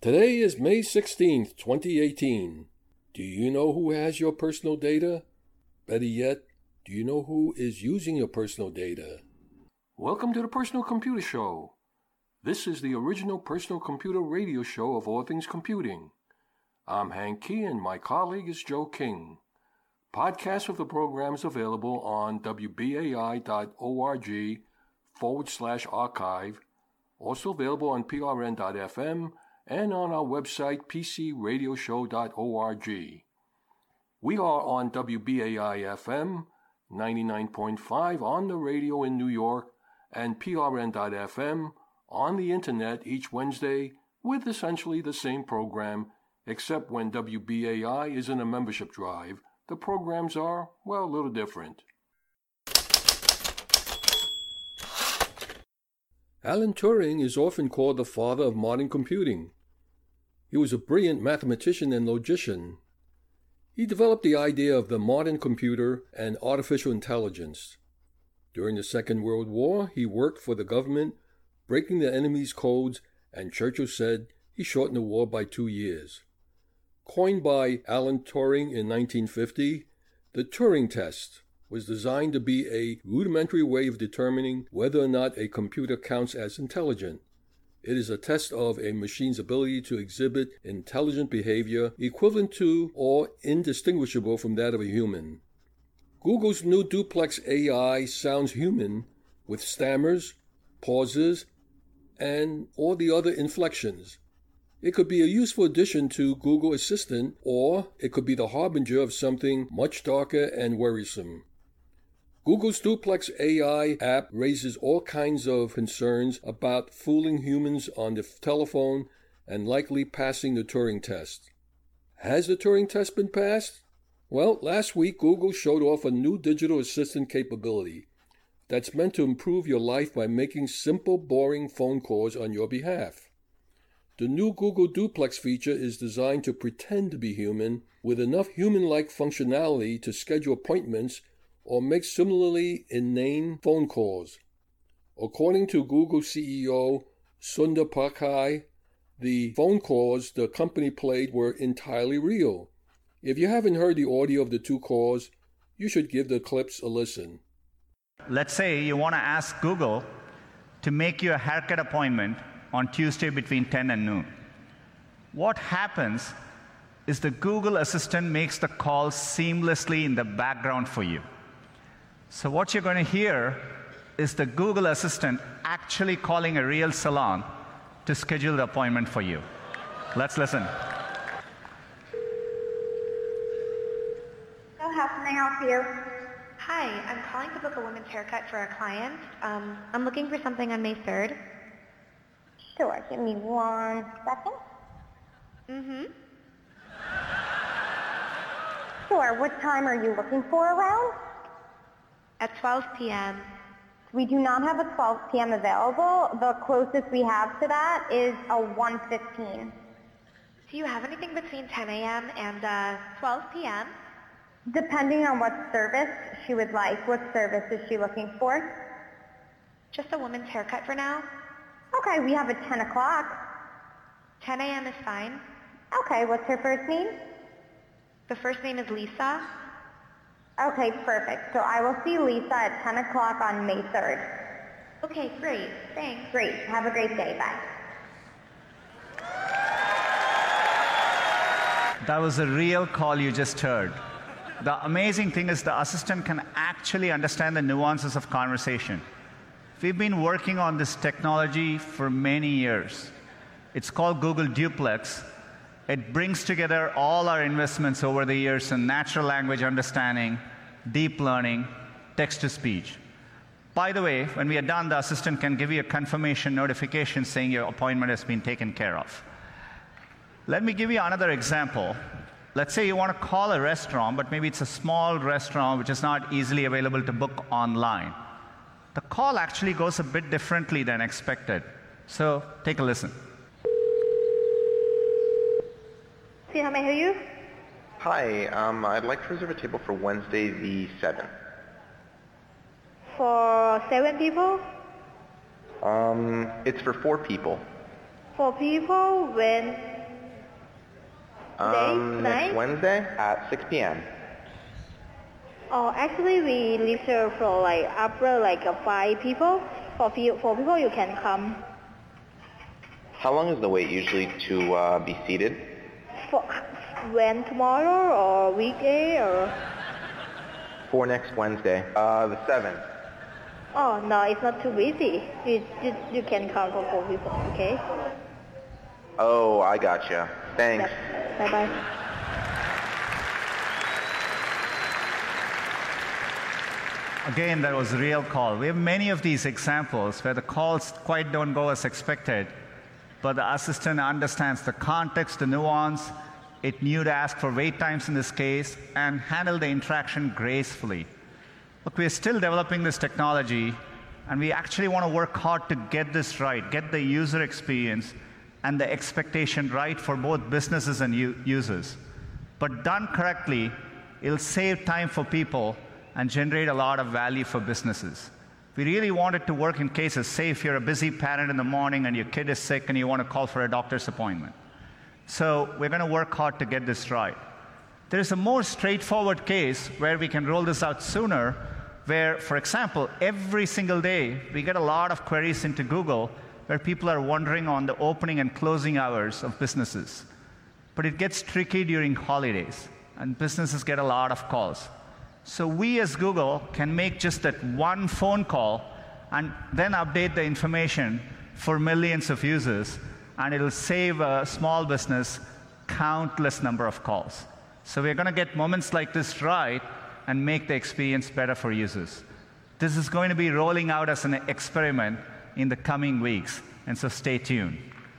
Today is May 16th, 2018. Do you know who has your personal data? Better yet, do you know who is using your personal data? Welcome to the Personal Computer Show. This is the original personal computer radio show of all things computing. I'm Hank Key and my colleague is Joe King. Podcasts of the program is available on wbai.org/archive, also available on prn.fm, and on our website, pcradioshow.org. We are on WBAI-FM 99.5 on the radio in New York and prn.fm on the internet each Wednesday with essentially the same program, except when WBAI is in a membership drive. The programs are, well, a little different. Alan Turing is often called the father of modern computing. He was a brilliant mathematician and logician. He developed the idea of the modern computer and artificial intelligence. During the Second World War, he worked for the government, breaking the enemy's codes, and Churchill said he shortened the war by 2 years. Coined by Alan Turing in 1950, the Turing test was designed to be a rudimentary way of determining whether or not a computer counts as intelligent. It is a test of a machine's ability to exhibit intelligent behavior equivalent to or indistinguishable from that of a human. Google's new Duplex AI sounds human with stammers, pauses, and all the other inflections. It could be a useful addition to Google Assistant, or it could be the harbinger of something much darker and worrisome. Google's Duplex AI app raises all kinds of concerns about fooling humans on the telephone and likely passing the Turing test. Has the Turing test been passed? Well, last week Google showed off a new digital assistant capability that's meant to improve your life by making simple, boring phone calls on your behalf. The new Google Duplex feature is designed to pretend to be human with enough human-like functionality to schedule appointments or make similarly inane phone calls. According to Google CEO Sundar Pichai, the phone calls the company played were entirely real. If you haven't heard the audio of the two calls, you should give the clips a listen. Let's say you want to ask Google to make you a haircut appointment on Tuesday between 10 and noon. What happens is the Google Assistant makes the call seamlessly in the background for you. So what you're going to hear is the Google Assistant actually calling a real salon to schedule the appointment for you. Let's listen. So how can I help you? Hi, I'm calling to book a women's haircut for a client. I'm looking for something on May 3rd. Sure, give me 1 second. Sure, what time are you looking for around? At 12 p.m. We do not have a 12 p.m. available. The closest we have to that is a 1:15. Do you have anything between 10 a.m. and 12 p.m.? Depending on what service she would like. What service is she looking for? Just a woman's haircut for now. Okay, we have a 10 o'clock. 10 a.m. is fine. Okay, what's her first name? The first name is Lisa. Okay, perfect. So I will see Lisa at 10 o'clock on May 3rd. Okay, great. Thanks. Great. Have a great day. Bye. That was a real call you just heard. The amazing thing is the assistant can actually understand the nuances of conversation. We've been working on this technology for many years. It's called Google Duplex. It brings together all our investments over the years in natural language understanding, deep learning, text-to-speech. By the way, when we are done, the assistant can give you a confirmation notification saying your appointment has been taken care of. Let me give you another example. Let's say you want to call a restaurant, but maybe it's a small restaurant which is not easily available to book online. The call actually goes a bit differently than expected. So take a listen. See how may I help you? Hi, I'd like to reserve a table for Wednesday the 7th. For 7 people? It's for 4 people. 4 people? When? Next Wednesday at 6 p.m. Oh, actually, we reserve for upper 5 people. For people, you can come. How long is the wait usually to be seated? For when, tomorrow or weekday or? For next Wednesday, the 7th. Oh no, it's not too busy. You can come for 4 people, okay? Oh, I gotcha. Thanks. Yep. Bye bye. Again, that was a real call. We have many of these examples where the calls quite don't go as expected, but the assistant understands the context, the nuance. It knew to ask for wait times in this case and handle the interaction gracefully. Look, we're still developing this technology, and we actually want to work hard to get this right, get the user experience and the expectation right for both businesses and users. But done correctly, it'll save time for people and generate a lot of value for businesses. We really want it to work in cases, say if you're a busy parent in the morning and your kid is sick and you want to call for a doctor's appointment. So we're going to work hard to get this right. There is a more straightforward case where we can roll this out sooner, where, for example, every single day we get a lot of queries into Google where people are wondering on the opening and closing hours of businesses. But it gets tricky during holidays, and businesses get a lot of calls. So we as Google can make just that one phone call and then update the information for millions of users, and it'll save a small business countless number of calls. So we're going to get moments like this right and make the experience better for users. This is going to be rolling out as an experiment in the coming weeks, and so stay tuned.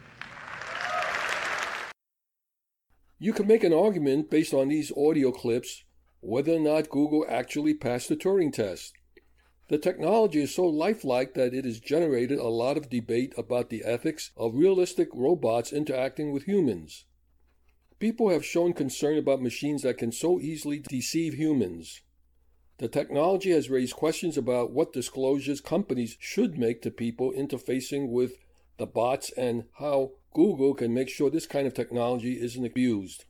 You can make an argument based on these audio clips whether or not Google actually passed the Turing test. The technology is so lifelike that it has generated a lot of debate about the ethics of realistic robots interacting with humans. People have shown concern about machines that can so easily deceive humans. The technology has raised questions about what disclosures companies should make to people interfacing with the bots and how Google can make sure this kind of technology isn't abused.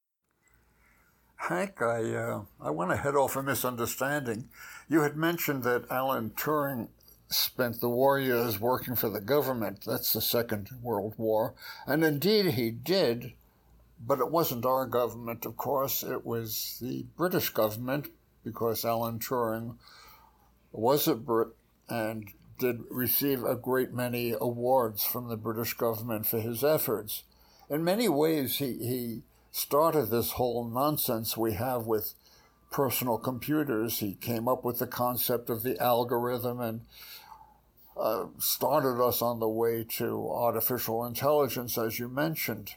Hank, I want to head off a misunderstanding. You had mentioned that Alan Turing spent the war years working for the government. That's the Second World War. And indeed he did, but it wasn't our government, of course. It was the British government, because Alan Turing was a Brit and did receive a great many awards from the British government for his efforts. In many ways, he started this whole nonsense we have with personal computers. He came up with the concept of the algorithm and started us on the way to artificial intelligence, as you mentioned.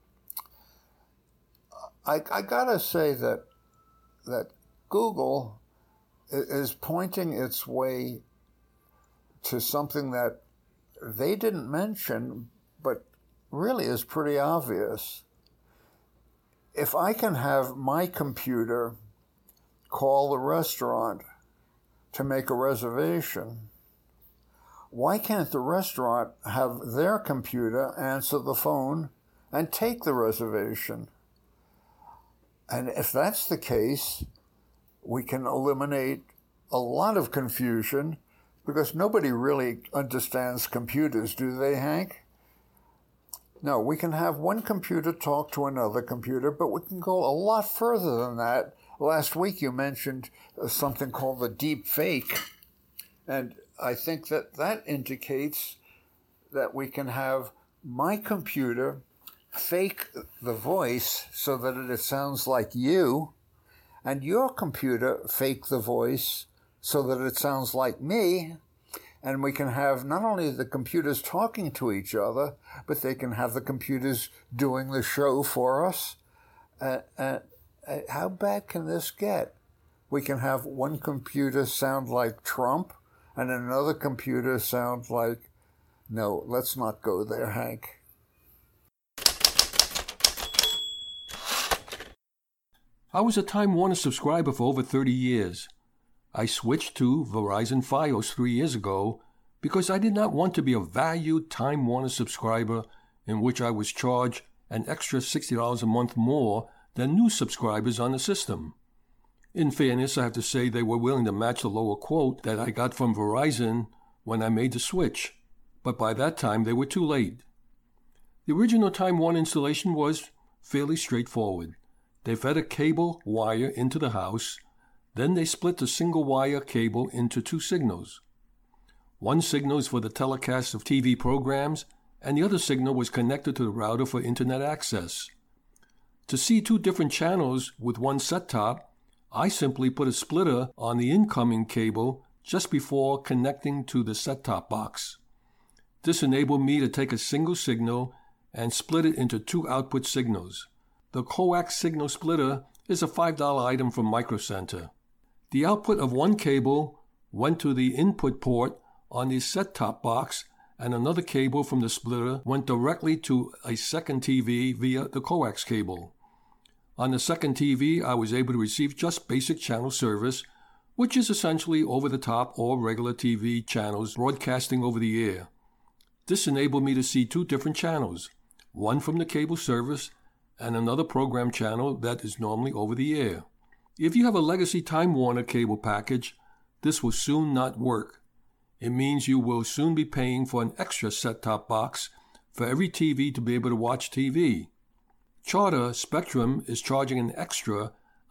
I gotta say that Google is pointing its way to something that they didn't mention, but really is pretty obvious. If I can have my computer call the restaurant to make a reservation, why can't the restaurant have their computer answer the phone and take the reservation? And if that's the case, we can eliminate a lot of confusion, because nobody really understands computers, do they, Hank? No, we can have one computer talk to another computer, but we can go a lot further than that. Last week you mentioned something called the deep fake, and I think that indicates that we can have my computer fake the voice so that it sounds like you, and your computer fake the voice so that it sounds like me, and we can have not only the computers talking to each other, but they can have the computers doing the show for us. How bad can this get? We can have one computer sound like Trump and another computer sound like... No, let's not go there, Hank. I was a Time Warner subscriber for over 30 years. I switched to Verizon Fios 3 years ago because I did not want to be a valued Time Warner subscriber in which I was charged an extra $60 a month more than new subscribers on the system. In fairness, I have to say they were willing to match the lower quote that I got from Verizon when I made the switch, but by that time they were too late. The original Time Warner installation was fairly straightforward. They fed a cable wire into the house, then they split the single wire cable into two signals. One signal is for the telecast of TV programs, and the other signal was connected to the router for internet access. To see two different channels with one set-top, I simply put a splitter on the incoming cable just before connecting to the set-top box. This enabled me to take a single signal and split it into two output signals. The coax signal splitter is a $5 item from Micro Center. The output of one cable went to the input port on the set-top box, and another cable from the splitter went directly to a second TV via the coax cable. On the second TV, I was able to receive just basic channel service, which is essentially over-the-top or regular TV channels broadcasting over the air. This enabled me to see two different channels, one from the cable service and another program channel that is normally over the air. If you have a legacy Time Warner cable package, this will soon not work. It means you will soon be paying for an extra set-top box for every TV to be able to watch TV. Charter Spectrum is charging an extra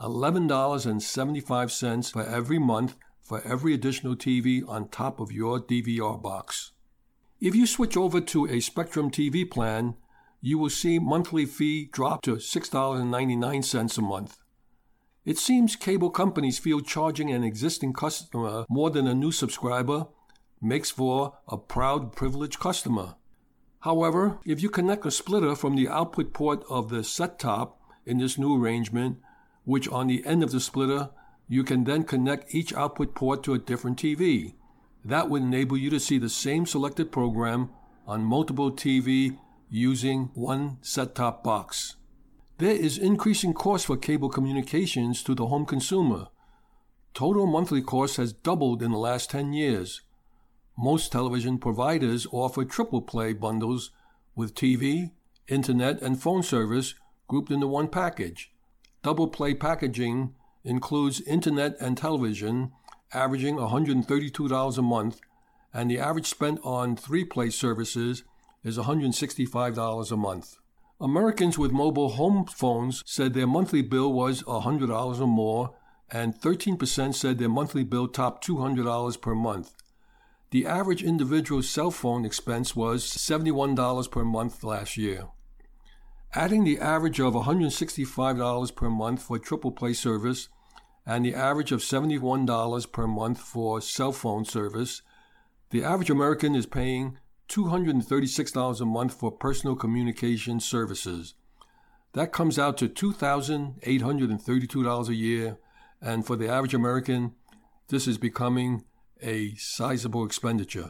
$11.75 for every month for every additional TV on top of your DVR box. If you switch over to a Spectrum TV plan, you will see monthly fee drop to $6.99 a month. It seems cable companies feel charging an existing customer more than a new subscriber makes for a proud, privileged customer. However, if you connect a splitter from the output port of the set-top in this new arrangement, which on the end of the splitter, you can then connect each output port to a different TV. That would enable you to see the same selected program on multiple TV using one set-top box. There is increasing cost for cable communications to the home consumer. Total monthly cost has doubled in the last 10 years. Most television providers offer triple play bundles with TV, internet, and phone service grouped into one package. Double play packaging includes internet and television, averaging $132 a month, and the average spent on 3-play services is $165 a month. Americans with mobile home phones said their monthly bill was $100 or more, and 13% said their monthly bill topped $200 per month. The average individual cell phone expense was $71 per month last year. Adding the average of $165 per month for triple play service and the average of $71 per month for cell phone service, the average American is paying $236 a month for personal communication services. That comes out to $2,832 a year, and for the average American, this is becoming a sizable expenditure.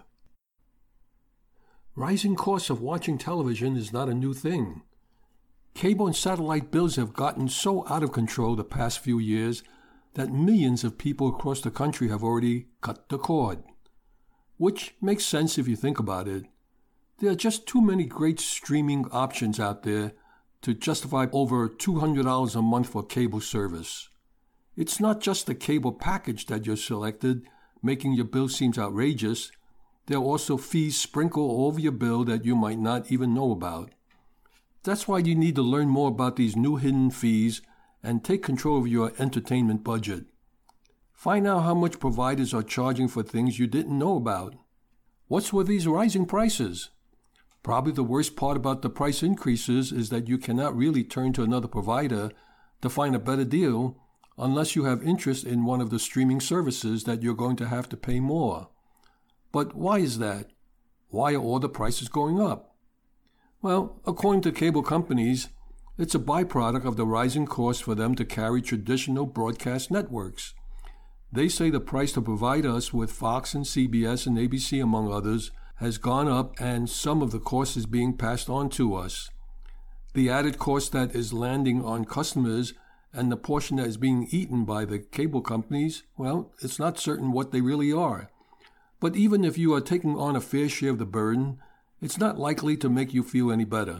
Rising costs of watching television is not a new thing. Cable and satellite bills have gotten so out of control the past few years that millions of people across the country have already cut the cord. Which makes sense if you think about it. There are just too many great streaming options out there to justify over $200 a month for cable service. It's not just the cable package that you're selected, making your bill seems outrageous. There are also fees sprinkled all over your bill that you might not even know about. That's why you need to learn more about these new hidden fees and take control of your entertainment budget. Find out how much providers are charging for things you didn't know about. What's with these rising prices? Probably the worst part about the price increases is that you cannot really turn to another provider to find a better deal unless you have interest in one of the streaming services that you're going to have to pay more. But why is that? Why are all the prices going up? Well, according to cable companies, it's a byproduct of the rising cost for them to carry traditional broadcast networks. They say the price to provide us with Fox and CBS and ABC, among others, has gone up, and some of the cost is being passed on to us. The added cost that is landing on customers and the portion that is being eaten by the cable companies, well, it's not certain what they really are. But even if you are taking on a fair share of the burden, it's not likely to make you feel any better.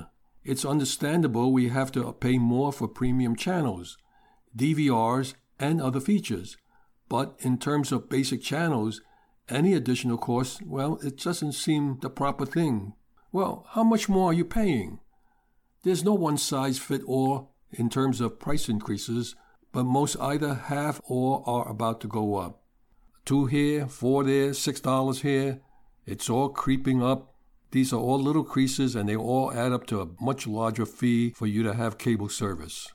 It's understandable we have to pay more for premium channels, DVRs, and other features. But in terms of basic channels, any additional cost, well, it doesn't seem the proper thing. Well, how much more are you paying? There's no one-size-fits-all in terms of price increases, but most either have or are about to go up. $2 here, $4 there, $6 here. It's all creeping up. These are all little creases, and they all add up to a much larger fee for you to have cable service.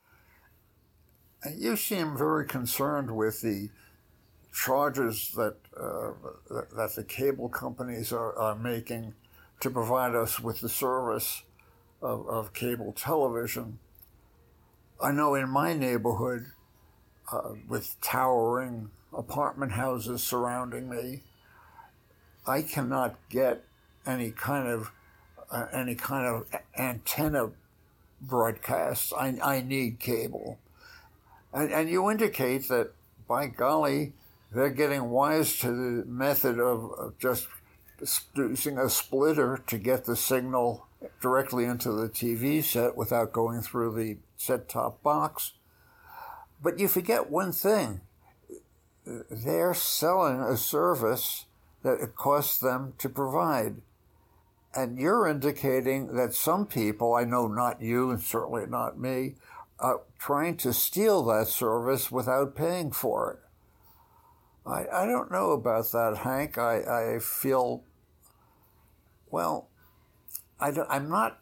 You seem very concerned with the charges that the cable companies are making to provide us with the service of cable television. I know in my neighborhood, with towering apartment houses surrounding me, I cannot get any kind of antenna broadcasts. I need cable. And you indicate that, by golly, they're getting wise to the method of just using a splitter to get the signal directly into the TV set without going through the set-top box. But you forget one thing. They're selling a service that it costs them to provide. And you're indicating that some people, I know not you and certainly not me, are trying to steal that service without paying for it. I don't know about that, Hank. I feel, well, I'm not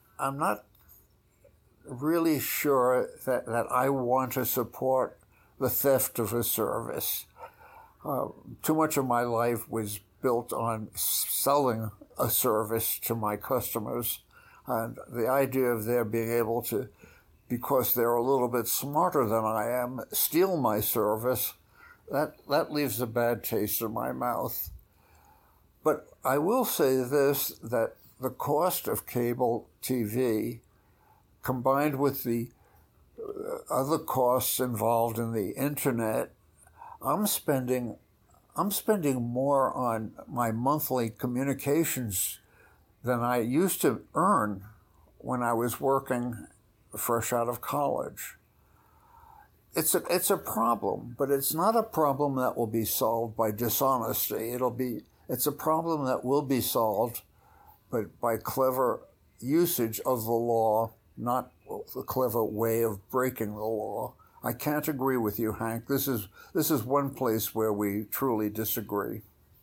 really sure that I want to support the theft of a service. Too much of my life was built on selling a service to my customers, and the idea of their being able to, because they're a little bit smarter than I am, steal my service, that leaves a bad taste in my mouth. But I will say this, that the cost of cable TV, combined with the other costs involved in the internet, I'm spending more on my monthly communications than I used to earn when I was working fresh out of college. It's a problem, but it's not a problem that will be solved by dishonesty. It's a problem that will be solved, but by clever usage of the law, not the clever way of breaking the law. I can't agree with you, Hank. This is one place where we truly disagree.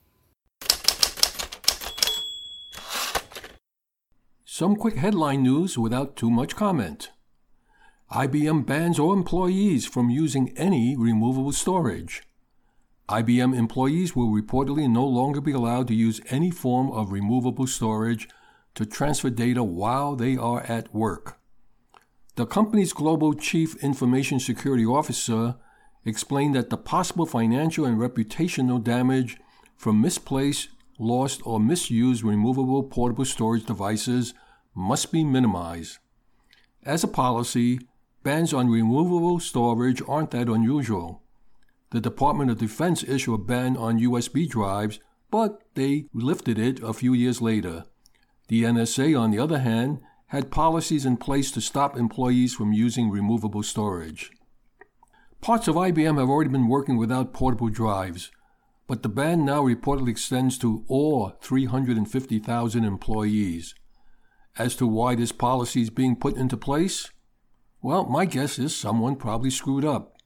Some quick headline news without too much comment. IBM bans all employees from using any removable storage. IBM employees will reportedly no longer be allowed to use any form of removable storage to transfer data while they are at work. The company's global chief information security officer explained that the possible financial and reputational damage from misplaced, lost, or misused removable portable storage devices must be minimized. As a policy, bans on removable storage aren't that unusual. The Department of Defense issued a ban on USB drives, but they lifted it a few years later. The NSA, on the other hand, had policies in place to stop employees from using removable storage. Parts of IBM have already been working without portable drives, but the ban now reportedly extends to all 350,000 employees. As to why this policy is being put into place, well, my guess is someone probably screwed up.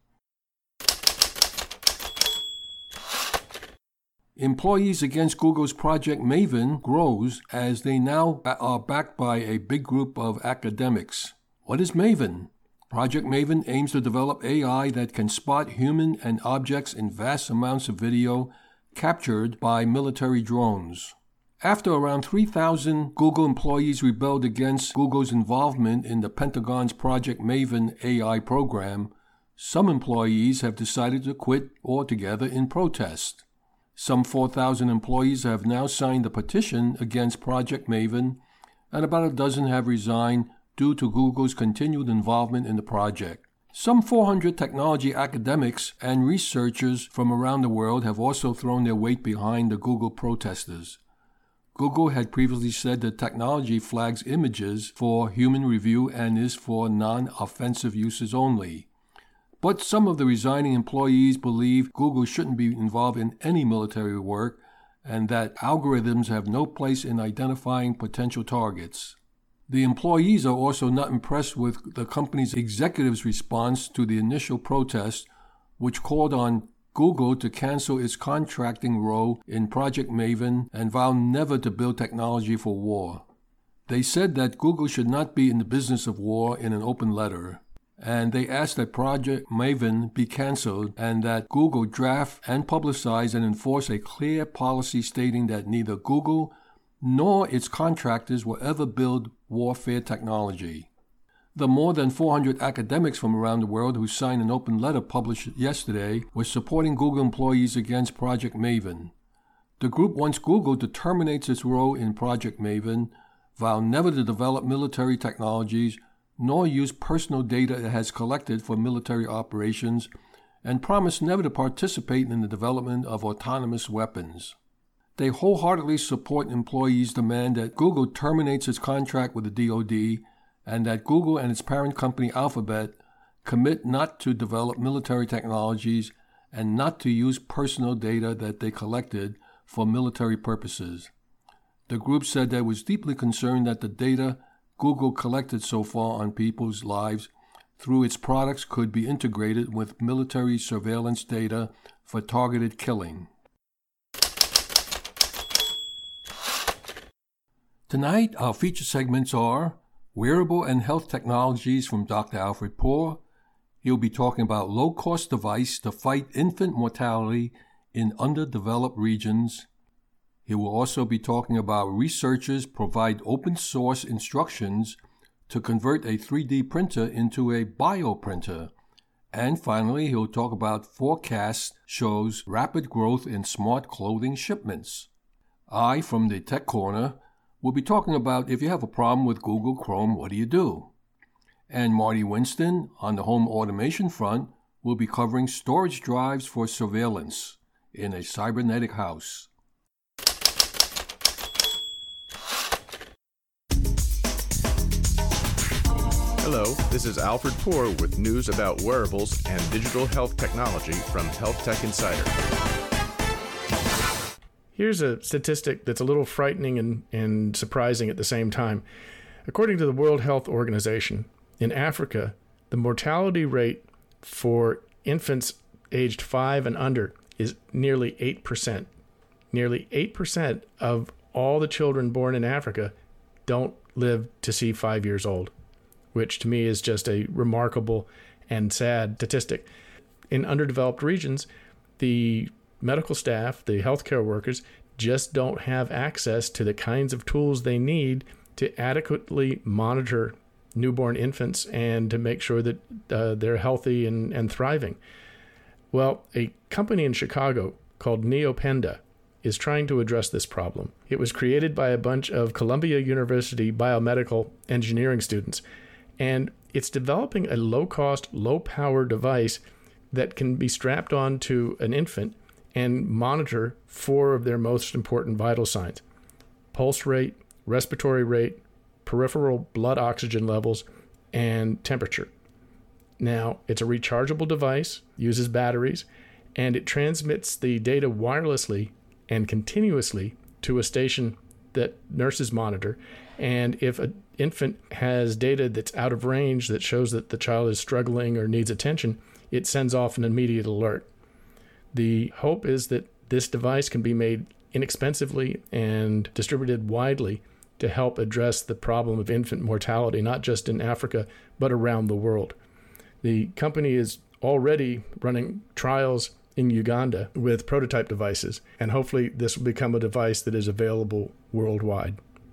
Employees against Google's Project Maven grows as they now are backed by a big group of academics. What is Maven? Project Maven aims to develop AI that can spot human and objects in vast amounts of video captured by military drones. After around 3,000 Google employees rebelled against Google's involvement in the Pentagon's Project Maven AI program, some employees have decided to quit altogether in protest. Some 4,000 employees have now signed a petition against Project Maven, and about a dozen have resigned due to Google's continued involvement in the project. Some 400 technology academics and researchers from around the world have also thrown their weight behind the Google protesters. Google had previously said the technology flags images for human review and is for non-offensive uses only. But some of the resigning employees believe Google shouldn't be involved in any military work and that algorithms have no place in identifying potential targets. The employees are also not impressed with the company's executives' response to the initial protest, which called on Google to cancel its contracting role in Project Maven and vow never to build technology for war. They said that Google should not be in the business of war in an open letter, and they asked that Project Maven be canceled and that Google draft and publicize and enforce a clear policy stating that neither Google nor its contractors will ever build warfare technology. The more than 400 academics from around the world who signed an open letter published yesterday were supporting Google employees against Project Maven. The group wants Google to terminate its role in Project Maven, vow never to develop military technologies, nor use personal data it has collected for military operations, and promise never to participate in the development of autonomous weapons. They wholeheartedly support employees' demand that Google terminates its contract with the DoD and that Google and its parent company Alphabet commit not to develop military technologies and not to use personal data that they collected for military purposes. The group said that it was deeply concerned that the data Google collected so far on people's lives through its products could be integrated with military surveillance data for targeted killing. Tonight, our feature segments are Wearable and Health Technologies from Dr. Alfred Poor. He'll be talking about low-cost device to fight infant mortality in underdeveloped regions. He will also be talking about researchers provide open-source instructions to convert a 3D printer into a bioprinter. And finally, he'll talk about forecast shows rapid growth in smart clothing shipments. I, from the Tech Corner, we'll be talking about if you have a problem with Google Chrome, what do you do? And Marty Winston, on the home automation front, will be covering storage drives for surveillance in a cybernetic house. Hello, this is Alfred Poor with news about wearables and digital health technology from Health Tech Insider. Here's a statistic that's a little frightening and surprising at the same time. According to the World Health Organization, in Africa, the mortality rate for infants aged 5 and under is nearly 8%. Nearly 8% of all the children born in Africa don't live to see 5 years old, which to me is just a remarkable and sad statistic. In underdeveloped regions, the medical staff, the healthcare workers, just don't have access to the kinds of tools they need to adequately monitor newborn infants and to make sure that they're healthy and thriving. Well, a company in Chicago called Neopenda is trying to address this problem. It was created by a bunch of Columbia University biomedical engineering students, and it's developing a low-cost, low-power device that can be strapped onto an infant and monitor 4 of their most important vital signs: pulse rate, respiratory rate, peripheral blood oxygen levels, and temperature. Now, it's a rechargeable device, uses batteries, and it transmits the data wirelessly and continuously to a station that nurses monitor. And if an infant has data that's out of range that shows that the child is struggling or needs attention, it sends off an immediate alert. The hope is that this device can be made inexpensively and distributed widely to help address the problem of infant mortality, not just in Africa, but around the world. The company is already running trials in Uganda with prototype devices, and hopefully this will become a device that is available worldwide.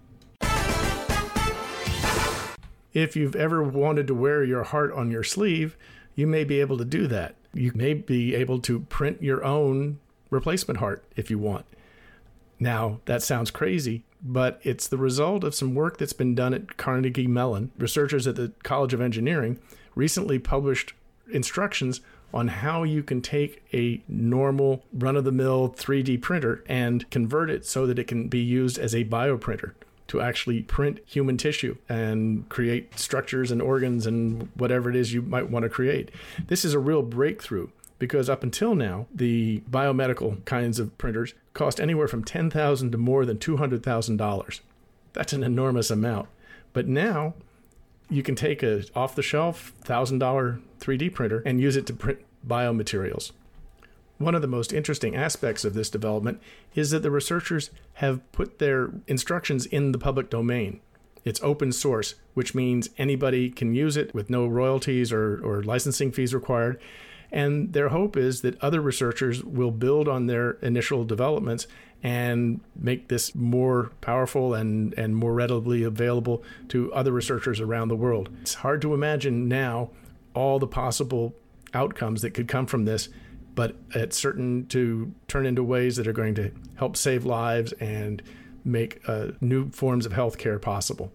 If you've ever wanted to wear your heart on your sleeve, you may be able to do that. You may be able to print your own replacement heart if you want. Now, that sounds crazy, but it's the result of some work that's been done at Carnegie Mellon. Researchers at the College of Engineering recently published instructions on how you can take a normal run-of-the-mill 3D printer and convert it so that it can be used as a bioprinter to actually print human tissue and create structures and organs and whatever it is you might want to create. This is a real breakthrough because up until now, the biomedical kinds of printers cost anywhere from $10,000 to more than $200,000. That's an enormous amount. But now you can take a off-the-shelf $1,000 3D printer and use it to print biomaterials. One of the most interesting aspects of this development is that the researchers have put their instructions in the public domain. It's open source, which means anybody can use it with no royalties or licensing fees required. And their hope is that other researchers will build on their initial developments and make this more powerful and more readily available to other researchers around the world. It's hard to imagine now all the possible outcomes that could come from this, but it's certain to turn into ways that are going to help save lives and make new forms of healthcare possible.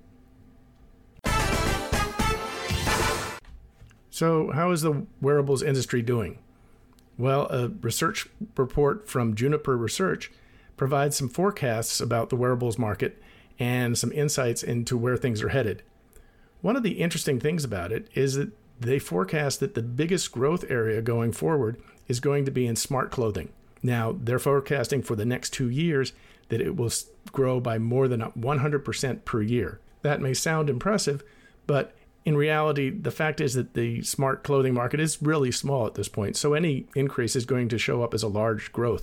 So how is the wearables industry doing? Well, a research report from Juniper Research provides some forecasts about the wearables market and some insights into where things are headed. One of the interesting things about it is that they forecast that the biggest growth area going forward is going to be in smart clothing. Now, they're forecasting for the next 2 years that it will grow by more than 100% per year. That may sound impressive, but in reality, the fact is that the smart clothing market is really small at this point, so any increase is going to show up as a large growth.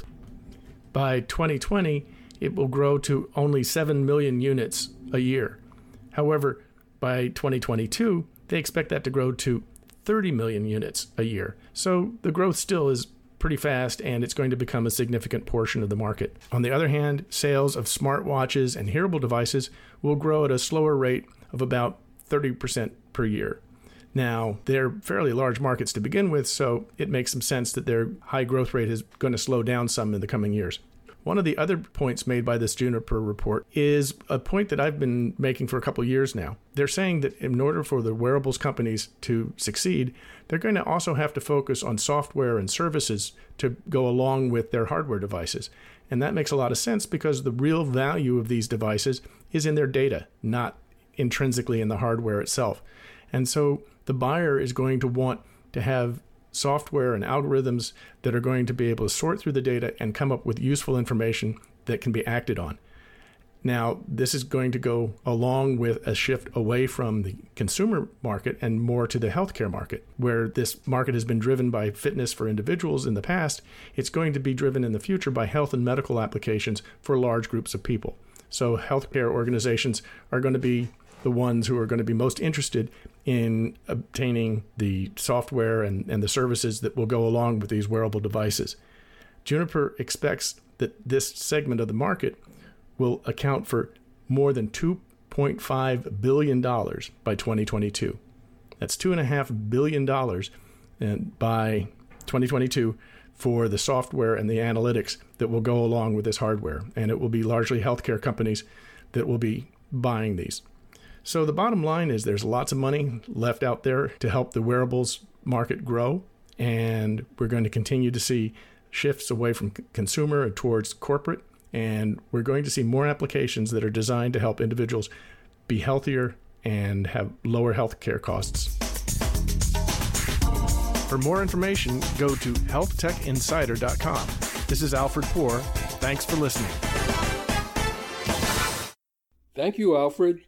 By 2020, it will grow to only 7 million units a year. However, by 2022, they expect that to grow to 30 million units a year. So the growth still is pretty fast, and it's going to become a significant portion of the market. On the other hand, sales of smartwatches and hearable devices will grow at a slower rate of about 30% per year. Now, they're fairly large markets to begin with, so it makes some sense that their high growth rate is going to slow down some in the coming years. One of the other points made by this Juniper report is a point that I've been making for a couple of years now. They're saying that in order for the wearables companies to succeed, they're going to also have to focus on software and services to go along with their hardware devices. And that makes a lot of sense because the real value of these devices is in their data, not intrinsically in the hardware itself. And so the buyer is going to want to have software and algorithms that are going to be able to sort through the data and come up with useful information that can be acted on. Now, this is going to go along with a shift away from the consumer market and more to the healthcare market, where this market has been driven by fitness for individuals in the past. It's going to be driven in the future by health and medical applications for large groups of people. So healthcare organizations are going to be the ones who are going to be most interested in obtaining the software and the services that will go along with these wearable devices. Juniper expects that this segment of the market will account for more than $2.5 billion by 2022. That's $2.5 billion by 2022 for the software and the analytics that will go along with this hardware. And it will be largely healthcare companies that will be buying these. So the bottom line is there's lots of money left out there to help the wearables market grow, and we're going to continue to see shifts away from consumer and towards corporate, and we're going to see more applications that are designed to help individuals be healthier and have lower healthcare costs. For more information, go to healthtechinsider.com. This is Alfred Poor. Thanks for listening. Thank you, Alfred.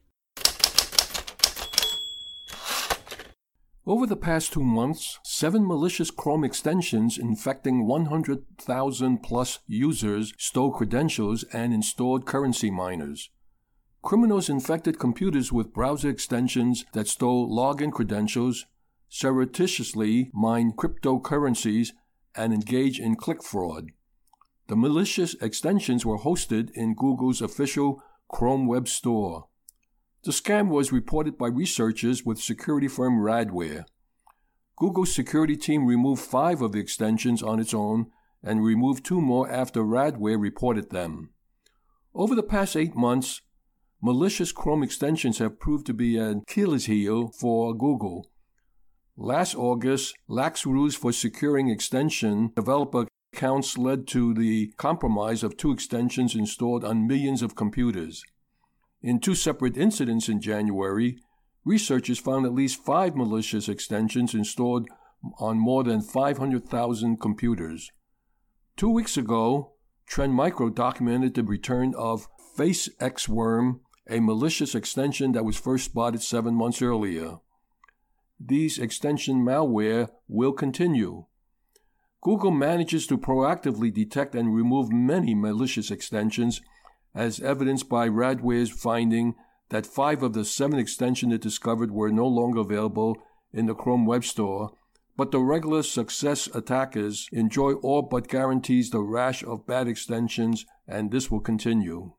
Over the past 2 months, 7 malicious Chrome extensions infecting 100,000 plus users stole credentials and installed currency miners. Criminals infected computers with browser extensions that stole login credentials, surreptitiously mined cryptocurrencies, and engaged in click fraud. The malicious extensions were hosted in Google's official Chrome Web Store. The scam was reported by researchers with security firm Radware. Google's security team removed 5 of the extensions on its own and removed 2 more after Radware reported them. Over the past 8 months, malicious Chrome extensions have proved to be an Achilles heel for Google. Last August, lax rules for securing extension developer accounts led to the compromise of 2 extensions installed on millions of computers. In 2 separate incidents in January, researchers found at least 5 malicious extensions installed on more than 500,000 computers. 2 weeks ago, Trend Micro documented the return of FaceXWorm, a malicious extension that was first spotted 7 months earlier. These extension malware will continue. Google manages to proactively detect and remove many malicious extensions, as evidenced by Radware's finding that 5 of the 7 extensions it discovered were no longer available in the Chrome Web Store, but the regular success attackers enjoy all but guarantees the rash of bad extensions, and this will continue.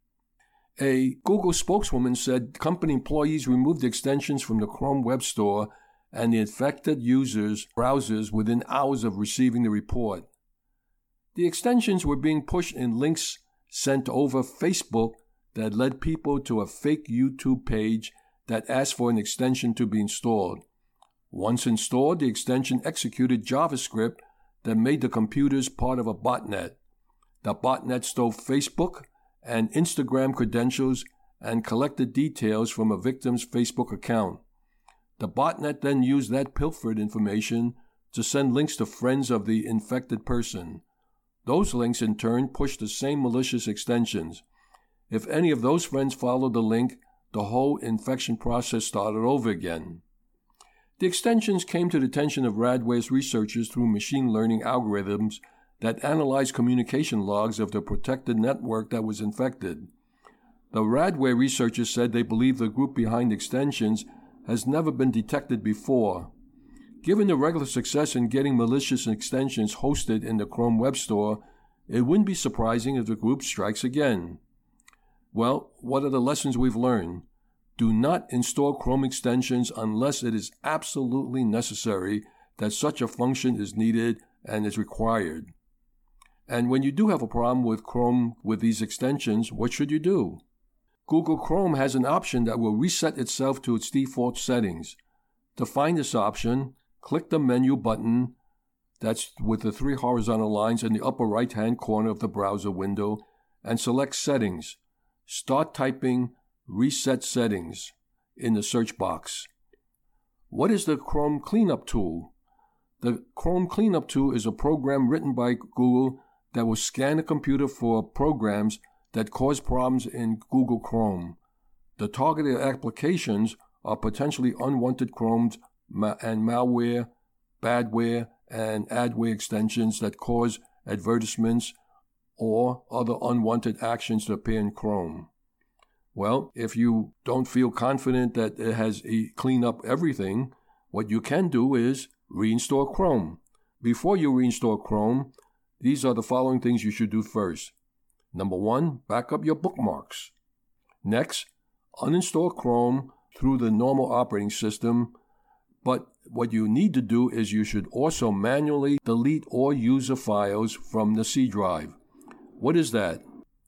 A Google spokeswoman said company employees removed the extensions from the Chrome Web Store and the infected users' browsers within hours of receiving the report. The extensions were being pushed in links sent over Facebook that led people to a fake YouTube page that asked for an extension to be installed. Once installed, the extension executed JavaScript that made the computers part of a botnet. The botnet stole Facebook and Instagram credentials and collected details from a victim's Facebook account. The botnet then used that pilfered information to send links to friends of the infected person. Those links in turn pushed the same malicious extensions. If any of those friends followed the link, the whole infection process started over again. The extensions came to the attention of Radware's researchers through machine learning algorithms that analyzed communication logs of the protected network that was infected. The Radware researchers said they believe the group behind extensions has never been detected before. Given the regular success in getting malicious extensions hosted in the Chrome Web Store, it wouldn't be surprising if the group strikes again. Well, what are the lessons we've learned? Do not install Chrome extensions unless it is absolutely necessary that such a function is needed and is required. And when you do have a problem with Chrome with these extensions, what should you do? Google Chrome has an option that will reset itself to its default settings. To find this option, click the menu button that's with the 3 horizontal lines in the upper right-hand corner of the browser window and select Settings. Start typing Reset Settings in the search box. What is the Chrome Cleanup Tool? The Chrome Cleanup Tool is a program written by Google that will scan a computer for programs that cause problems in Google Chrome. The targeted applications are potentially unwanted Chromes and malware, badware, and adware extensions that cause advertisements or other unwanted actions to appear in Chrome. Well, if you don't feel confident that it has cleaned up everything, what you can do is reinstall Chrome. Before you reinstall Chrome, these are the following things you should do first. Number 1, back up your bookmarks. Next, uninstall Chrome through the normal operating system, but what you need to do is you should also manually delete all user files from the C drive. What is that?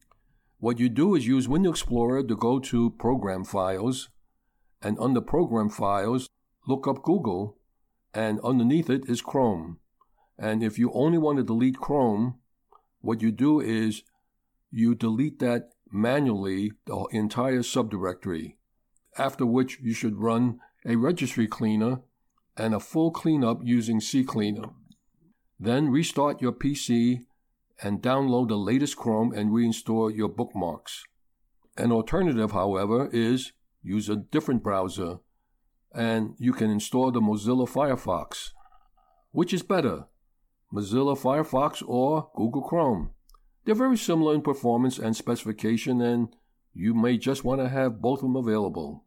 What you do is use Window Explorer to go to Program Files, and under Program Files, look up Google, and underneath it is Chrome. And if you only want to delete Chrome, what you do is you delete that manually, the entire subdirectory, after which you should run a registry cleaner and a full cleanup using CCleaner. Then restart your PC and download the latest Chrome and reinstall your bookmarks. An alternative, however, is use a different browser, and you can install the Mozilla Firefox. Which is better, Mozilla Firefox or Google Chrome? They're very similar in performance and specification, and you may just want to have both of them available.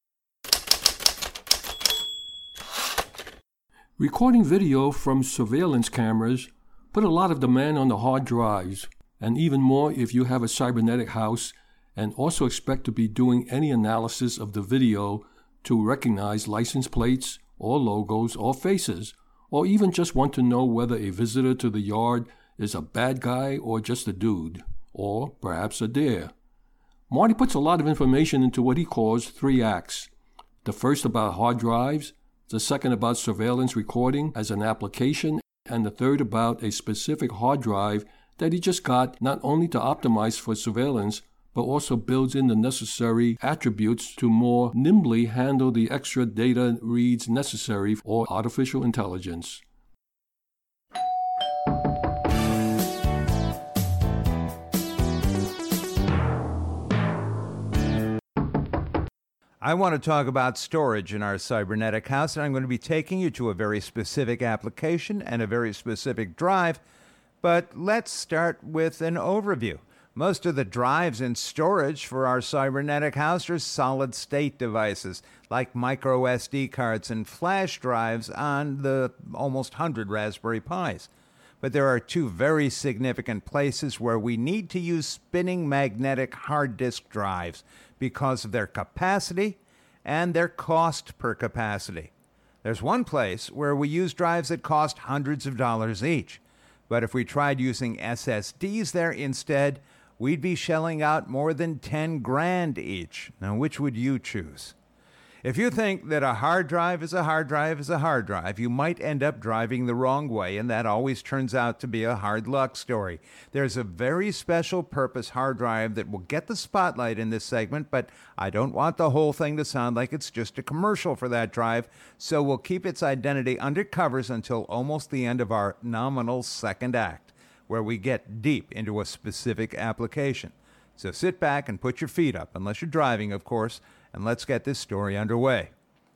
Recording video from surveillance cameras put a lot of demand on the hard drives, and even more if you have a cybernetic house and also expect to be doing any analysis of the video to recognize license plates or logos or faces, or even just want to know whether a visitor to the yard is a bad guy or just a dude, or perhaps a dare. Marty puts a lot of information into what he calls 3 acts. The first about hard drives, the second about surveillance recording as an application, and the third about a specific hard drive that he just got not only to optimize for surveillance, but also builds in the necessary attributes to more nimbly handle the extra data reads necessary for artificial intelligence. I want to talk about storage in our cybernetic house, and I'm going to be taking you to a very specific application and a very specific drive. But let's start with an overview. Most of the drives in storage for our cybernetic house are solid-state devices, like micro SD cards and flash drives on the almost 100 Raspberry Pis. But there are two very significant places where we need to use spinning magnetic hard disk drives because of their capacity and their cost per capacity. There's one place where we use drives that cost hundreds of dollars each. But if we tried using SSDs there instead, we'd be shelling out more than 10 grand each. Now, which would you choose? If you think that a hard drive is a hard drive is a hard drive, you might end up driving the wrong way, and that always turns out to be a hard luck story. There's a very special purpose hard drive that will get the spotlight in this segment, but I don't want the whole thing to sound like it's just a commercial for that drive, so we'll keep its identity under covers until almost the end of our nominal second act, where we get deep into a specific application. So sit back and put your feet up, unless you're driving, of course, and let's get this story underway.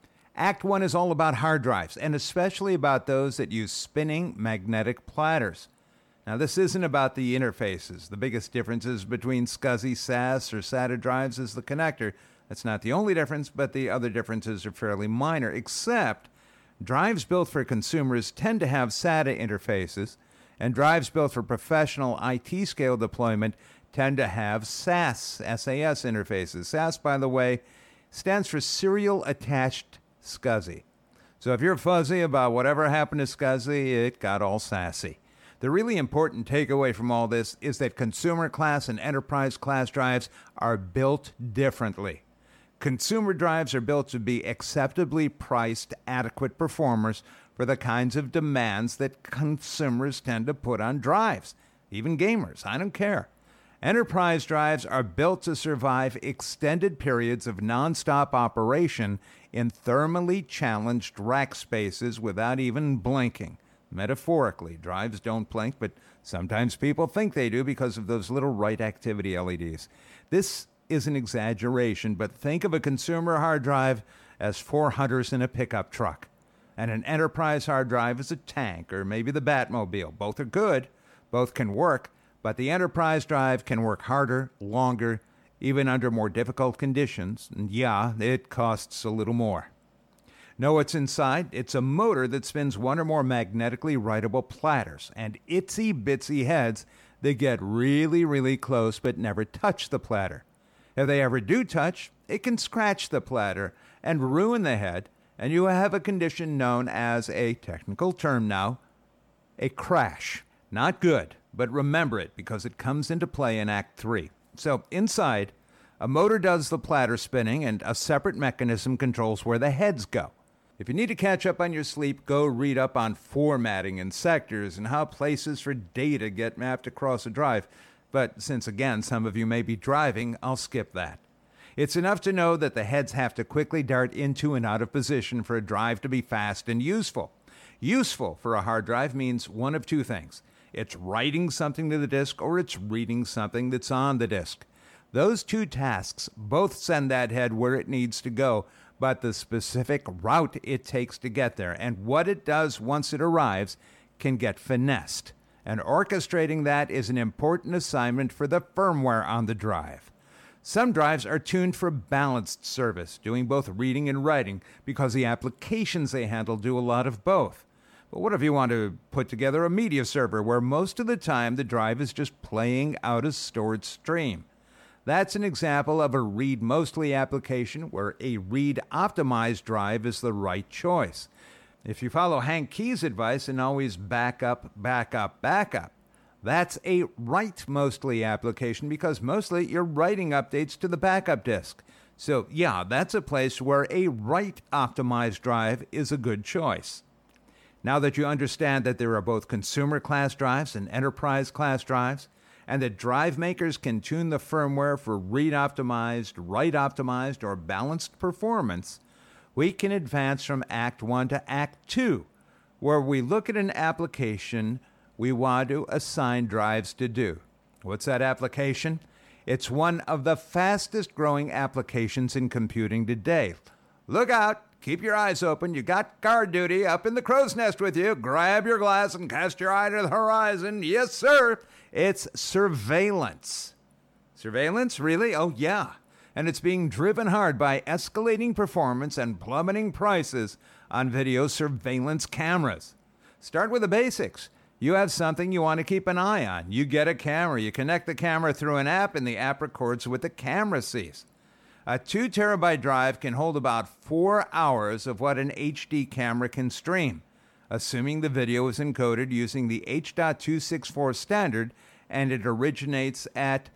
Act 1 is all about hard drives, and especially about those that use spinning magnetic platters. Now, this isn't about the interfaces. The biggest differences between SCSI, SAS, or SATA drives is the connector. That's not the only difference, but the other differences are fairly minor, except drives built for consumers tend to have SATA interfaces, and drives built for professional IT scale deployment tend to have SAS interfaces. SAS, by the way, stands for Serial Attached SCSI. So if you're fuzzy about whatever happened to SCSI, it got all sassy. The really important takeaway from all this is that consumer class and enterprise class drives are built differently. Consumer drives are built to be acceptably priced, adequate performers for the kinds of demands that consumers tend to put on drives. Even gamers, I don't care. Enterprise drives are built to survive extended periods of nonstop operation in thermally challenged rack spaces without even blinking. Metaphorically, drives don't blink, but sometimes people think they do because of those little right activity LEDs. This is an exaggeration, but think of a consumer hard drive as 4 hunters in a pickup truck, and an enterprise hard drive as a tank or maybe the Batmobile. Both are good, both can work, but the enterprise drive can work harder, longer, even under more difficult conditions, and yeah, it costs a little more. Know what's inside? It's a motor that spins one or more magnetically writable platters, and itsy-bitsy heads that get really, really close but never touch the platter. If they ever do touch, it can scratch the platter and ruin the head, and you have a condition known as a technical term now, a crash. Not good, but remember it because it comes into play in Act 3. So inside, a motor does the platter spinning and a separate mechanism controls where the heads go. If you need to catch up on your sleep, go read up on formatting and sectors and how places for data get mapped across a drive. But since, again, some of you may be driving, I'll skip that. It's enough to know that the heads have to quickly dart into and out of position for a drive to be fast and useful. Useful for a hard drive means one of two things. It's writing something to the disk or it's reading something that's on the disk. Those two tasks both send that head where it needs to go, but the specific route it takes to get there and what it does once it arrives can get finessed. And orchestrating that is an important assignment for the firmware on the drive. Some drives are tuned for balanced service, doing both reading and writing, because the applications they handle do a lot of both. But what if you want to put together a media server where most of the time the drive is just playing out a stored stream? That's an example of a read-mostly application where a read-optimized drive is the right choice. If you follow Hank Key's advice and always backup, that's a write-mostly application because mostly you're writing updates to the backup disk. So yeah, that's a place where a right-optimized drive is a good choice. Now that you understand that there are both consumer-class drives and enterprise-class drives, and that drive makers can tune the firmware for read-optimized, write-optimized, or balanced performance, we can advance from Act 1 to Act 2, where we look at an application we want to assign drives to do. What's that application? It's one of the fastest-growing applications in computing today. Look out! Keep your eyes open. You got guard duty up in the crow's nest with you. Grab your glass and cast your eye to the horizon. Yes, sir. It's surveillance. Surveillance? Really? Oh, yeah. And it's being driven hard by escalating performance and plummeting prices on video surveillance cameras. Start with the basics. You have something you want to keep an eye on. You get a camera. You connect the camera through an app, and the app records what the camera sees. A 2 terabyte drive can hold about 4 hours of what an HD camera can stream, assuming the video is encoded using the H.264 standard and it originates at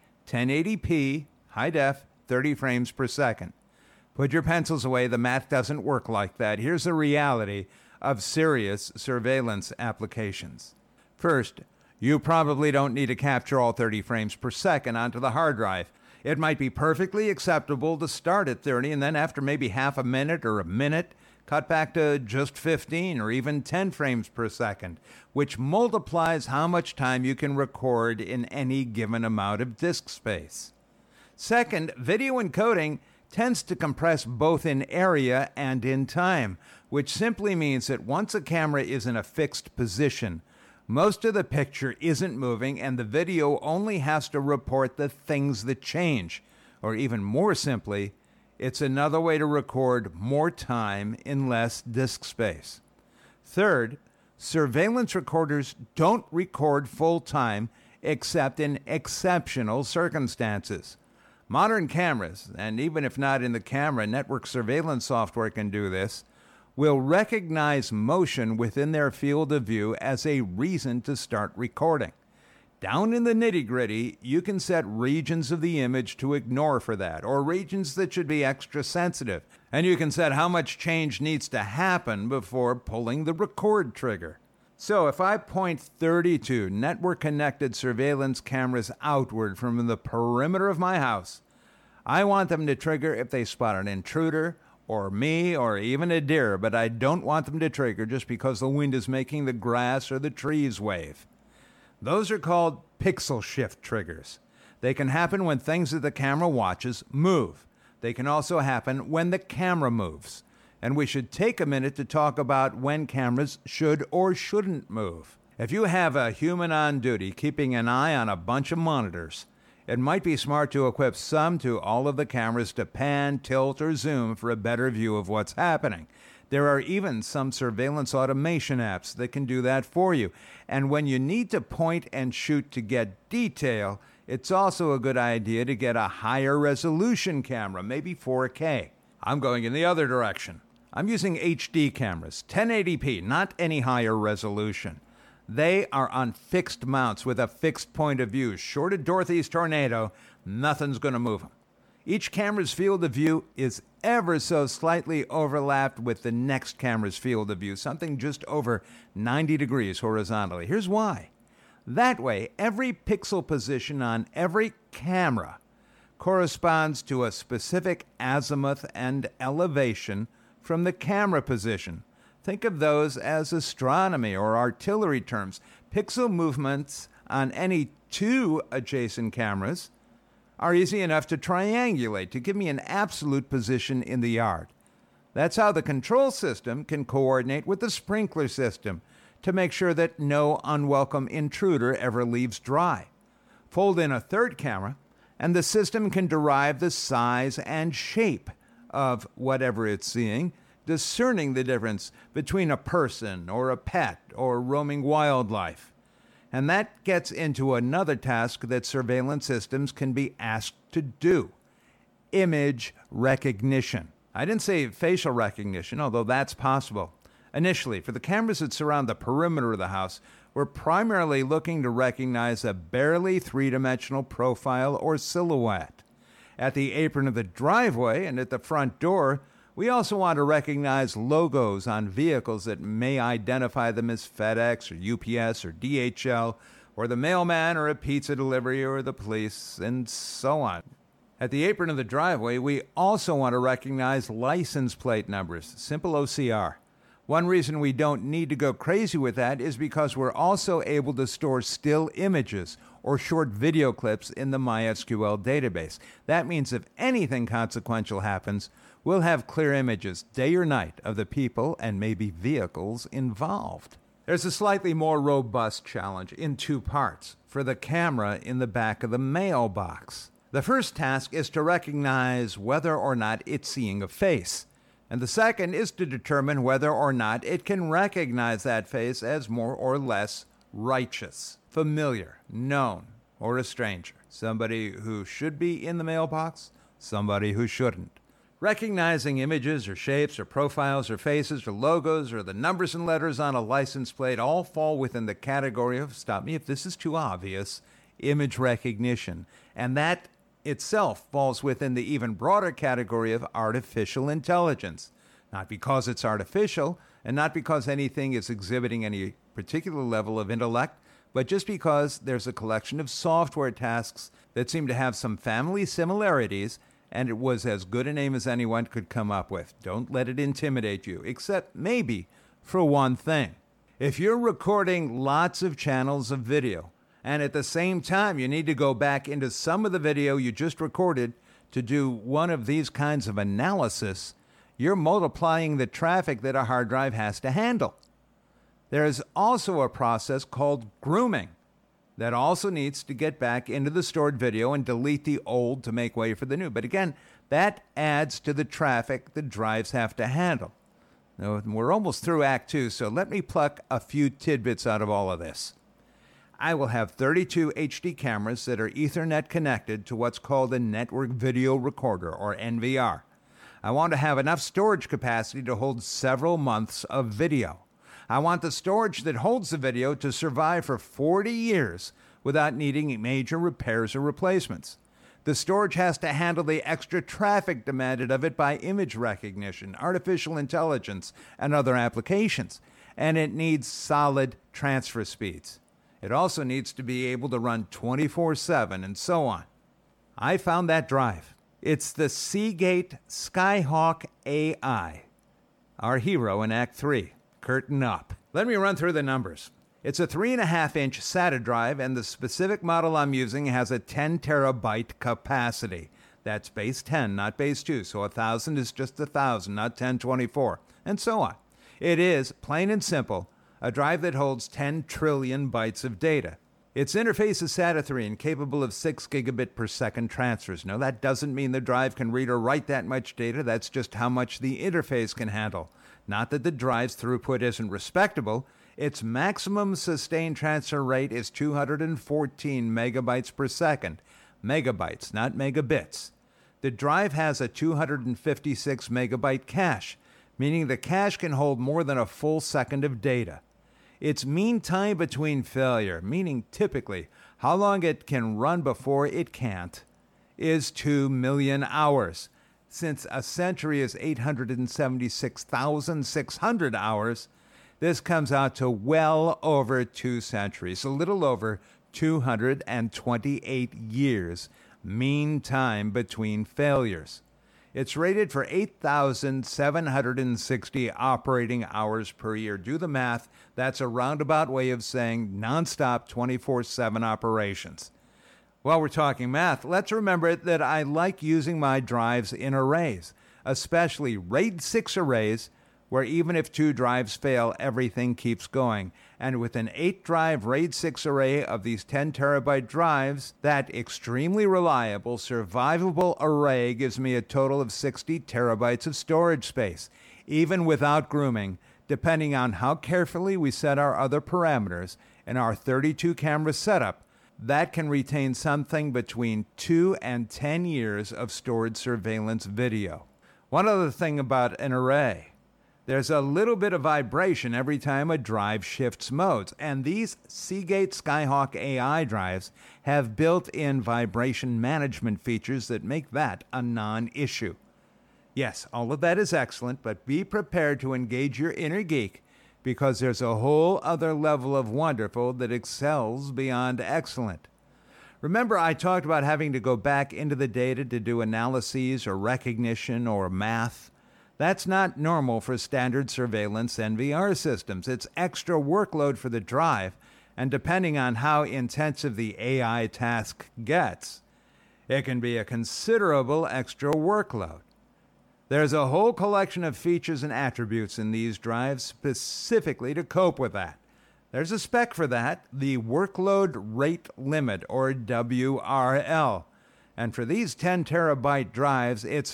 1080p, high def, 30 frames per second. Put your pencils away, the math doesn't work like that. Here's the reality of serious surveillance applications. First, you probably don't need to capture all 30 frames per second onto the hard drive. It might be perfectly acceptable to start at 30 and then after maybe half a minute or a minute, cut back to just 15 or even 10 frames per second, which multiplies how much time you can record in any given amount of disk space. Second, video encoding tends to compress both in area and in time, which simply means that once a camera is in a fixed position, most of the picture isn't moving and the video only has to report the things that change. Or even more simply, it's another way to record more time in less disk space. Third, surveillance recorders don't record full time except in exceptional circumstances. Modern cameras, and even if not in the camera, network surveillance software can do this, will recognize motion within their field of view as a reason to start recording. Down in the nitty-gritty, you can set regions of the image to ignore for that, or regions that should be extra sensitive. And you can set how much change needs to happen before pulling the record trigger. So if I point 32 network-connected surveillance cameras outward from the perimeter of my house, I want them to trigger if they spot an intruder, or me, or even a deer, but I don't want them to trigger just because the wind is making the grass or the trees wave. Those are called pixel shift triggers. They can happen when things that the camera watches move. They can also happen when the camera moves. And we should take a minute to talk about when cameras should or shouldn't move. If you have a human on duty keeping an eye on a bunch of monitors, it might be smart to equip some to all of the cameras to pan, tilt, or zoom for a better view of what's happening. There are even some surveillance automation apps that can do that for you. And when you need to point and shoot to get detail, it's also a good idea to get a higher resolution camera, maybe 4K. I'm going in the other direction. I'm using HD cameras, 1080p, not any higher resolution. They are on fixed mounts with a fixed point of view. Short of Dorothy's tornado, nothing's going to move them. Each camera's field of view is ever so slightly overlapped with the next camera's field of view, something just over 90 degrees horizontally. Here's why. That way, every pixel position on every camera corresponds to a specific azimuth and elevation from the camera position. Think of those as astronomy or artillery terms. Pixel movements on any two adjacent cameras are easy enough to triangulate to give me an absolute position in the yard. That's how the control system can coordinate with the sprinkler system to make sure that no unwelcome intruder ever leaves dry. Fold in a third camera, and the system can derive the size and shape of whatever it's seeing, discerning the difference between a person or a pet or roaming wildlife. And that gets into another task that surveillance systems can be asked to do: image recognition. I didn't say facial recognition, although that's possible. Initially, for the cameras that surround the perimeter of the house, we're primarily looking to recognize a barely three-dimensional profile or silhouette. At the apron of the driveway and at the front door, we also want to recognize logos on vehicles that may identify them as FedEx or UPS or DHL, or the mailman or a pizza delivery or the police, and so on. At the apron of the driveway, we also want to recognize license plate numbers, simple OCR. One reason we don't need to go crazy with that is because we're also able to store still images or short video clips in the MySQL database. That means if anything consequential happens, we'll have clear images day or night of the people and maybe vehicles involved. There's a slightly more robust challenge in two parts for the camera in the back of the mailbox. The first task is to recognize whether or not it's seeing a face. And the second is to determine whether or not it can recognize that face as more or less righteous, familiar, known, or a stranger. Somebody who should be in the mailbox, somebody who shouldn't. Recognizing images or shapes or profiles or faces or logos or the numbers and letters on a license plate all fall within the category of, stop me if this is too obvious, image recognition. And that itself falls within the even broader category of artificial intelligence. Not because it's artificial, and not because anything is exhibiting any particular level of intellect, but just because there's a collection of software tasks that seem to have some family similarities, and it was as good a name as anyone could come up with. Don't let it intimidate you, except maybe for one thing. If you're recording lots of channels of video, and at the same time, you need to go back into some of the video you just recorded to do one of these kinds of analysis, you're multiplying the traffic that a hard drive has to handle. There is also a process called grooming that also needs to get back into the stored video and delete the old to make way for the new. But again, that adds to the traffic the drives have to handle. Now, we're almost through Act 2, so let me pluck a few tidbits out of all of this. I will have 32 HD cameras that are Ethernet connected to what's called a network video recorder, or NVR. I want to have enough storage capacity to hold several months of video. I want the storage that holds the video to survive for 40 years without needing major repairs or replacements. The storage has to handle the extra traffic demanded of it by image recognition, artificial intelligence, and other applications. And it needs solid transfer speeds. It also needs to be able to run 24/7 and so on. I found that drive. It's the Seagate Skyhawk AI, our hero in Act 3. Curtain up. Let me run through the numbers. It's a 3.5-inch SATA drive, and the specific model I'm using has a 10 terabyte capacity. That's base 10, not base 2, so 1,000 is just 1,000, not 1024, and so on. It is, plain and simple, a drive that holds 10 trillion bytes of data. Its interface is SATA 3 and capable of 6 gigabit per second transfers. Now, that doesn't mean the drive can read or write that much data. That's just how much the interface can handle. Not that the drive's throughput isn't respectable. Its maximum sustained transfer rate is 214 megabytes per second. Megabytes, not megabits. The drive has a 256 megabyte cache, meaning the cache can hold more than a full second of data. Its mean time between failure, meaning typically how long it can run before it can't, is 2 million hours. Since a century is 876,600 hours, this comes out to well over 2 centuries, a little over 228 years mean time between failures. It's rated for 8,760 operating hours per year. Do the math. That's a roundabout way of saying nonstop 24/7 operations. While we're talking math, let's remember that I like using my drives in arrays, especially RAID 6 arrays, where even if 2 drives fail, everything keeps going. And with an 8-drive RAID 6 array of these 10 terabyte drives, that extremely reliable, survivable array gives me a total of 60 terabytes of storage space, even without grooming, depending on how carefully we set our other parameters in our 32 camera setup. That can retain something between 2 and 10 years of stored surveillance video. One other thing about an array. There's a little bit of vibration every time a drive shifts modes, and these Seagate Skyhawk AI drives have built-in vibration management features that make that a non-issue. Yes, all of that is excellent, but be prepared to engage your inner geek, because there's a whole other level of wonderful that excels beyond excellent. Remember, I talked about having to go back into the data to do analyses or recognition or math? That's not normal for standard surveillance NVR systems. It's extra workload for the drive, and depending on how intensive the AI task gets, it can be a considerable extra workload. There's a whole collection of features and attributes in these drives specifically to cope with that. There's a spec for that, the Workload Rate Limit, or WRL. And for these 10 terabyte drives, it's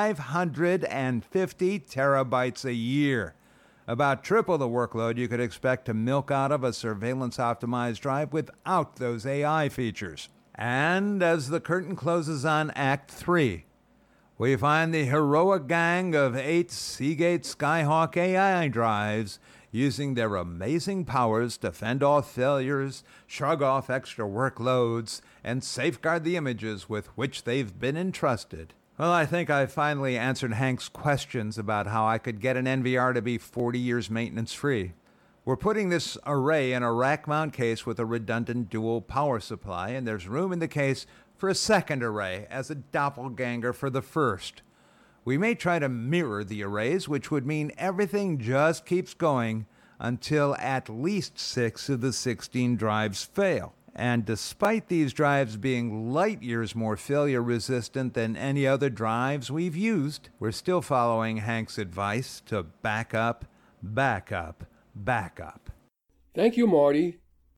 550 terabytes a year. About triple the workload you could expect to milk out of a surveillance-optimized drive without those AI features. And as the curtain closes on Act 3, we find the heroic gang of 8 Seagate Skyhawk AI drives using their amazing powers to fend off failures, shrug off extra workloads, and safeguard the images with which they've been entrusted. Well, I think I finally answered Hank's questions about how I could get an NVR to be 40 years maintenance-free. We're putting this array in a rack-mount case with a redundant dual power supply, and there's room in the case for a second array as a doppelganger for the first. We may try to mirror the arrays, which would mean everything just keeps going until at least 6 of the 16 drives fail. And despite these drives being light years more failure resistant than any other drives we've used, we're still following Hank's advice to back up, back up, back up. Thank you, Marty.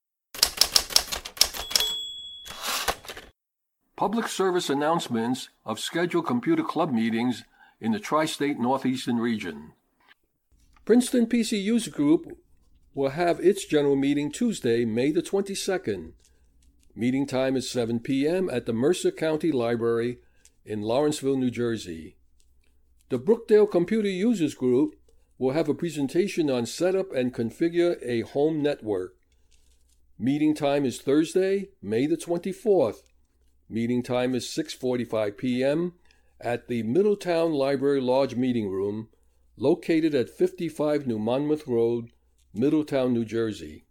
Public service announcements of scheduled computer club meetings in the tri-state northeastern region. Princeton PC User Group will have its general meeting Tuesday, May the 22nd. Meeting time is 7 p.m. at the Mercer County Library in Lawrenceville, New Jersey. The Brookdale Computer Users Group will have a presentation on setup and configure a home network. Meeting time is Thursday, May the 24th. Meeting time is 6:45 p.m. at the Middletown Library Lodge Meeting Room, located at 55 New Monmouth Road, Middletown, New Jersey.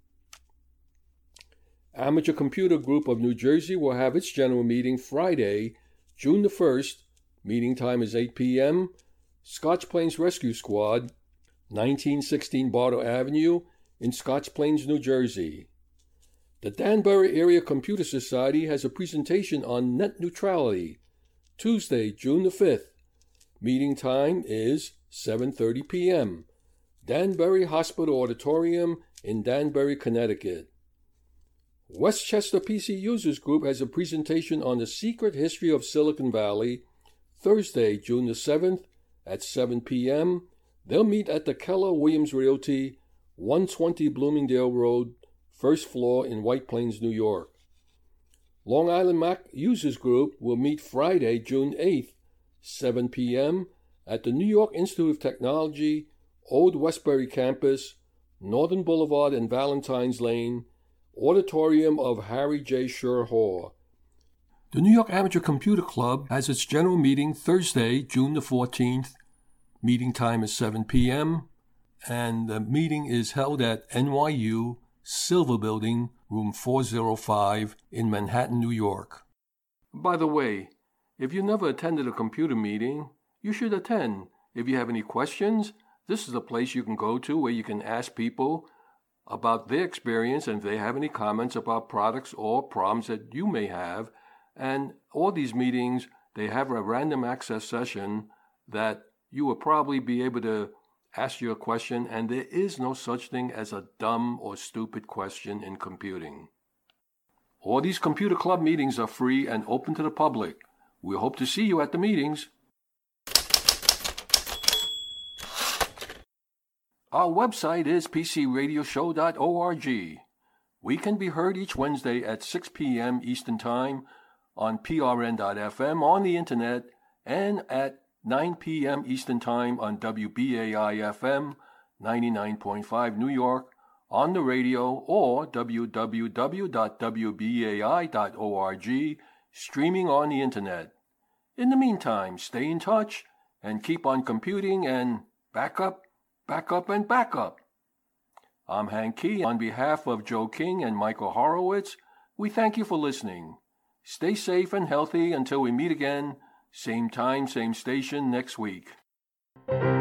Amateur Computer Group of New Jersey will have its general meeting Friday, June the 1st. Meeting time is 8 p.m. Scotch Plains Rescue Squad, 1916 Bartow Avenue in Scotch Plains, New Jersey. The Danbury Area Computer Society has a presentation on net neutrality, Tuesday, June the 5th. Meeting time is 7:30 p.m. Danbury Hospital Auditorium in Danbury, Connecticut. Westchester PC Users Group has a presentation on the secret history of Silicon Valley, Thursday, June the 7th at 7 p.m. They'll meet at the Keller Williams Realty, 120 Bloomingdale Road, first floor in White Plains, New York. Long Island Mac Users Group will meet Friday, June 8th, 7 p.m. at the New York Institute of Technology, Old Westbury Campus, Northern Boulevard and Valentine's Lane, Auditorium of Harry J. Schur Hall. The New York Amateur Computer Club has its general meeting Thursday, June the 14th. Meeting time is 7 p.m. and the meeting is held at NYU Silver Building, room 405 in Manhattan, New York. By the way, if you never attended a computer meeting, you should attend. If you have any questions, this is a place you can go to where you can ask people about their experience and if they have any comments about products or problems that you may have. And all these meetings, they have a random access session that you will probably be able to ask your question, and there is no such thing as a dumb or stupid question in computing. All these computer club meetings are free and open to the public. We hope to see you at the meetings. Our website is pcradioshow.org. We can be heard each Wednesday at 6 p.m. Eastern Time on prn.fm, on the internet, and at 9 p.m. Eastern Time on WBAI-FM 99.5 New York, on the radio, or www.wbai.org, streaming on the Internet. In the meantime, stay in touch and keep on computing and back up, and back up. I'm Hank Key. On behalf of Joe King and Michael Horowitz, we thank you for listening. Stay safe and healthy until we meet again, same time, same station next week.